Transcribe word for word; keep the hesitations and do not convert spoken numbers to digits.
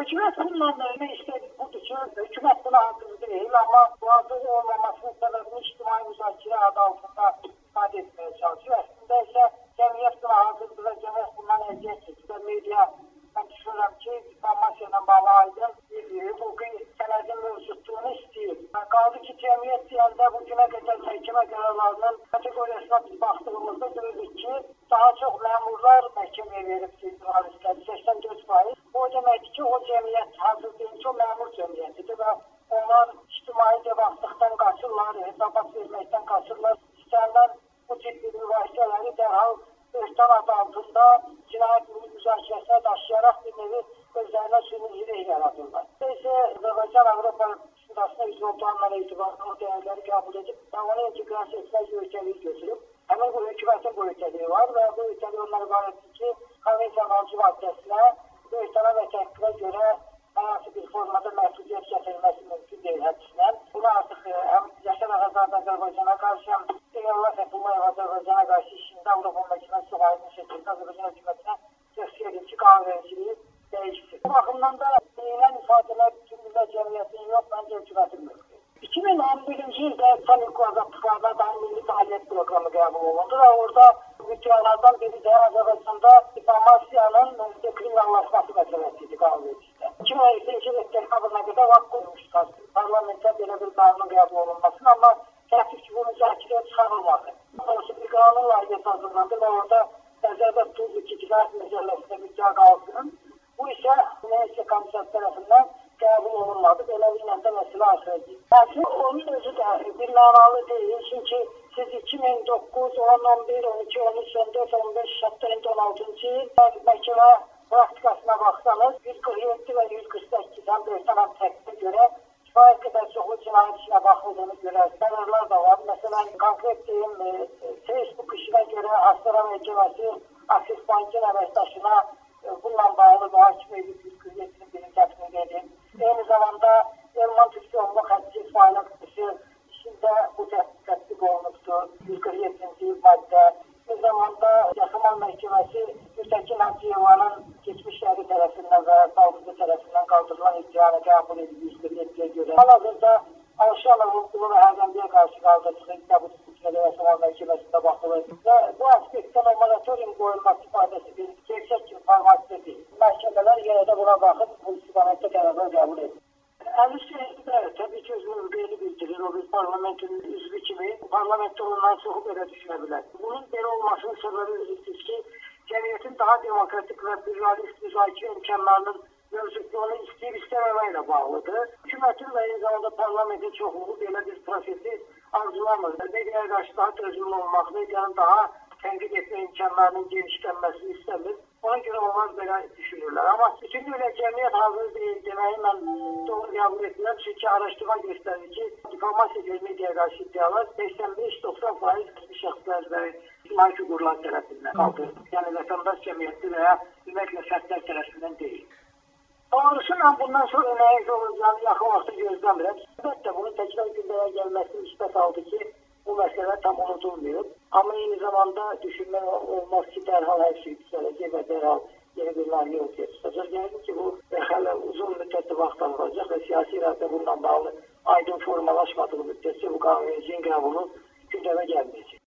Hökumət bununla ne istədik budur ki, hökumət buna hazır deyil, amma bu hazır olmamasının səbəbini ictimai müzakirə adı altında ifadə etməyə çalışıyor. Əslində isə cəmiyyət buna hazırdır və cəmiyyət bundan əziyyət çəkir və media, mən düşünürəm ki, informasiya ilə bağlı aydın bir hüquqi sənədin mövcudluğunu istəyir. Qaldı ki, cəmiyyət deyəndə bu günə qədər məhkəmə qərarlarının kateqoriyasına biz baxdığımızda görürük ki, daha çox məmurlar məhkəməyə verib jurnalistləri, səksən dörd faiz. O deməkdir ki, o cəmiyyət hazır deyil ki, o məmur cəmiyyətidir və onlar ictimai cavablıqdan qaçırlar, hesabat verməkdən qaçırlar. İstənilən bu ciddi mübahisələri dərhal örtən adı altında cinayət müzakirəsinə daşıyaraq bir nevi özlərinə sürücülük yaradırlar. İşte Azərbaycan Avropa Şurasına üzv olduğundan etibarən o dəyərləri qəbul edib və onu inteqrasiya etmək öhdəliyi götürüb. Həmin bu hökumətin bu öhdəliyi var və bu öhdəliyi onlara ibarətdir ki, konvensiyanın altıncı maddəsinə bu öhdələ və təhqiqə görə hər hansı bir formada məhdudiyyət gətirilməsi mümkün deyil həbsindən. Bunu artıq həm Yaşar Ağazadə Azərbaycana qarşı, həm Eyvallah Fəthullayev Azərbaycana qarşı işində Avropa Məhkəməsi çox aydın şəkildə Azərbaycan hökumətinə tövsiyə edir ki, qanunvericiliyi dəyişsin. Bu baxımdan da deyilən ifadələr bütünlüklə cəmiyyətin yox, məncə hökumətin mövqeyi. iki min on birinci ildə Saniko azadlıqlarına dair milli fəaliyyət proqramı qəbul olundu və orada mütəyyələrdən biri də Azərbaycanda difamasiyanın kriminallaşması məsələsi idi qanunvericilikdə. iki min on ikinci il dekabrına qədər vaxt qoymuşdular parlamentdə belə bir qanunun qəbul olunmasını, amma təəssüf ki, bu müzakirəyə çıxarılmadı. Doğrusu bir qanun layihəsi hazırlandı və orada nəzərdə tutuldu ki, cinayət məcəlləsində müddəa qalsın. Bu isə Mühəssisə Komissiyası tərəfindən qəbul olunmadı. Beləliklə də məsələ axıra getdi. Lakin onun özü də bir mənalı deyil. Çünki siz iki min doqquz, on, on bir, on iki, on üç, on dörd, on beş, hətta on altıncı il məhkəmə praktikasına baxsanız yüz qırx yeddi və yüz qırx səkkiz həm də ötən təhqiqə görə kifayət qədər çoxlu cinayət işinə baxıldığını görərsiniz. Qərarlar da var. Məsələn, konkret deyim, Facebook işinə görə Astara məhkəməsi Aksis Bankın əməkdaşına bununla bağlı mühakimə edib yüz qırx yeddinin birini təqdim edib. Eyni zamanda Elman Türkiyoğlu Xəttisiz Fayla Qıtışı işində bu tətbiq olunubdur. yüz qırx yeddinci maddə. Eyni zamanda Yaxamal Məhkəməsi Mütəkin Hacıyevanın keçmişləri tərəfindən və saldırıcı tərəfindən qaldırılan iddianı qəbul edib yüz qırx yeddiyə görə. Hal-hazırda Alşanov hüquqlu və Həzəmliyə qarşı qaldırıcı təbut tutmada Yaxamal Məhkəməsində baxılır. Və bu aspektdən o moratorium qoyulması ifadəsi bir gerçək informasiya deyil. Məhkəmələr yenə də buna baxıb bu istiqamətdə qərarlar qəbul edir. Əli Seyiddə təbii ki, öz mövqeyini bildirir. O bir parlamentin üzvü kimi parlamentdə ondan çoxu belə düşünə bilər. Bunun belə olmasının səbəbi üzüdür ki, cəmiyyətin daha demokratik və pluralist müzakirə imkanlarının mövcudluğunu istəyib istəməməklə bağlıdır. Hökumətin və eyni zamanda parlamentin çoxluğu belə bir prosesi arzulamır. Mediaya qarşı daha dözümlü olmaq, medianın daha tənqid etmə imkanlarının genişlənməsini istəmir. Ona görə onlar belə düşünürlər. Amma bütünlüklə cəmiyyət hazır deyil deməyi mən doğru qəbul etmirəm. Çünki araşdırma göstərir ki, difamasiya ilə mediaya qarşı iddialar səksən beş doxsan faiz şəxslər və ictimai figurlar tərəfindən qaldırılır. Yəni vətəndaş cəmiyyəti və ya ümumiyyətlə fərdlər tərəfindən deyil. Doğrusu mən bundan sonra nəyin olacağını yaxın vaxtda gözləmirəm. Əlbəttə, bunun təkrar gündəyə gəlməsini müsbət aldı ki, bu məsələ tam unudulmuyor. Amma eyni zamanda düşünmək olmaz ki, dərhal hər şey düzələcək və dərhal yeni bir layihə ortaya çıxacaq. Yəni ki, bu hələ uzun müddətli vaxt alınacaq və siyasi iradə bununla bağlı aydın formalaşmadığı müddətcə bu qanunvericiliyin qəbulu gündəmə gəlməyəcək.